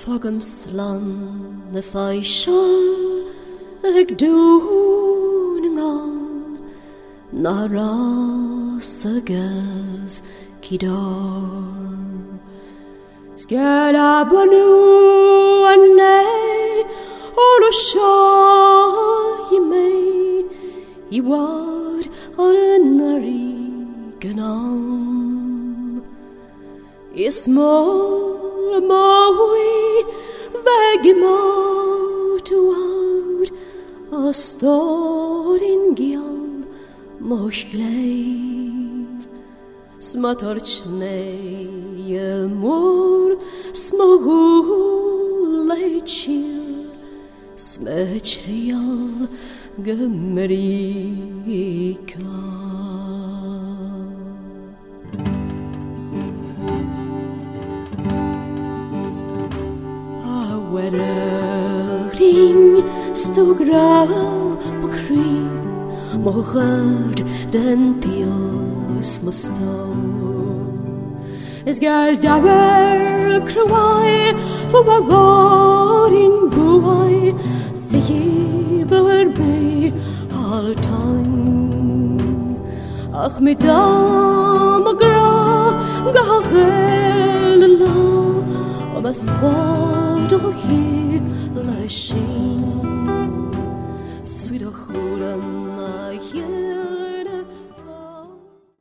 Fogam slan na faisiol ag dún ang all na ras agus kidor. Sgela banu anne olo shawl ye may ye wad on a nari ganam. Ismol mawi vegimot out a storin gial moshgleir smatorchne yel mor smohulechil smechrial gemerika. Ring stogra på kring mohad den tios musto es gal daber krwai for baring buai se berbe all time ach mit magra gahel la o sword doch la shin sweet a khura ma